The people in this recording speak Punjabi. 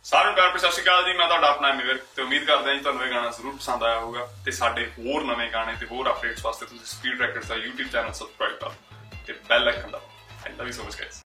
ਸਾਰਿਆਂ ਨੂੰ ਪਿਆਰ ਭਰੀ ਸਤਿ ਸ਼੍ਰੀ ਅਕਾਲ ਜੀ। ਮੈਂ ਤੁਹਾਡਾ ਆਪਣਾ ਐਮੀ ਤੇ ਉਮੀਦ ਕਰਦਾ ਜੀ ਤੁਹਾਨੂੰ ਇਹ ਗਾਣਾ ਜ਼ਰੂਰ ਪਸੰਦ ਆਇਆ ਹੋਊਗਾ ਤੇ ਸਾਡੇ ਹੋਰ ਨਵੇਂ ਗਾਣੇ ਤੇ ਹੋਰ ਅਪਡੇਟਸ ਵਾਸਤੇ ਤੁਸੀਂ ਸਪੀਡ ਰੈਕਟਸ ਦਾ YouTube ਚੈਨਲ ਸਬਸਕ੍ਰਾਈਬ ਕਰੋ ਤੇ ਬੈਲ ਆਈਕਨ ਦਬਾਓ। I love you so much guys।